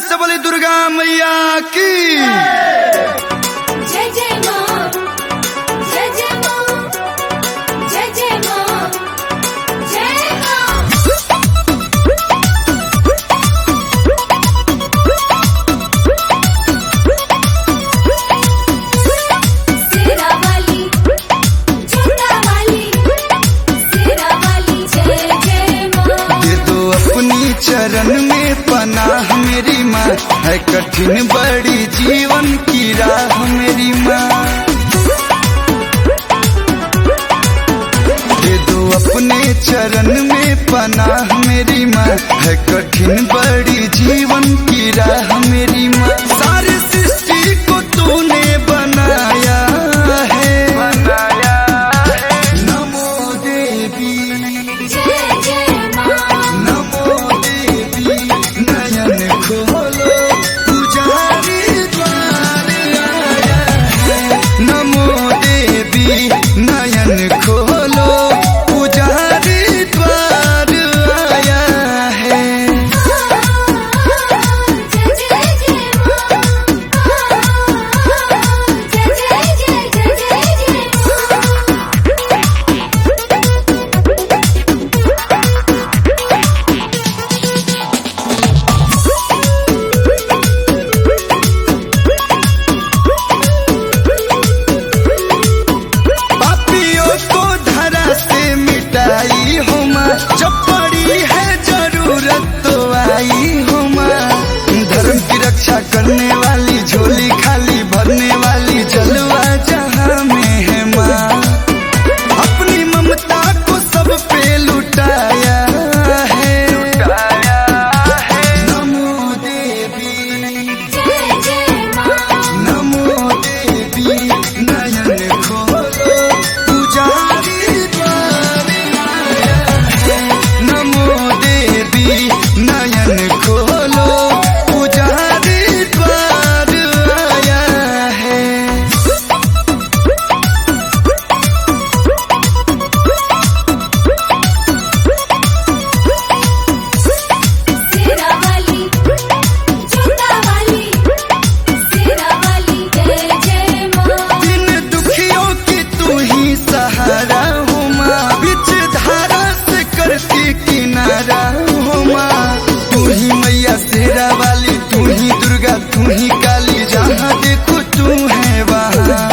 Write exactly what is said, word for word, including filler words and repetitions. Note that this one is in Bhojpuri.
से बोली दुर्गा मैया की। जय जय मां, जय जय मां, जय जय मां, जय मां। सेरा वाली, झूठा वाली, सेरा वाली, जय जय मां। दे दो अपनी चरण में पनाह मेरी माँ, है कठिन बड़ी जीवन की राह मेरी माँ। दे दो अपने चरण में पनाह मेरी माँ, है कठिन बड़ी जीवन की राह मेरी माँ। सारी सृष्टि को तूने बनाया है, बनाया है। नमो देवी, जय जय मां। नमो देवी, नयन खोलो पुजारी द्वार आया है। नमो देवी, नयन खोलो पुजारी द्वार आया है। जय जय जय मां, जय जय जय जय जय जय पापियों को धरा से मिटाई हो माँ, जब पड़ी है जरूरत तो आई हो माँ। धर्म की रक्षा करने वाली, झोली खाली भरने वाली, जलवा जहाँ में है माँ। अपनी ममता को सब पे लुटाया है, लुटाया है। नमो देवी, जय जय मां। नमो देवी, नयन खोलो पुजारी द्वार आया है। नमो देवी, नयन खोलो पुजारी द्वार आया है। सेरा वाली, झूठा वाली, सेरा वाली, जय जय मां। दिन दुखियों की तू ही सहारा हो माँ, बीच धारा से करती किनारा हो माँ। तू ही मैया शेरा वाली, तू ही दुर्गा, तू ही काली, जहाँ देखो तू है वहाँ।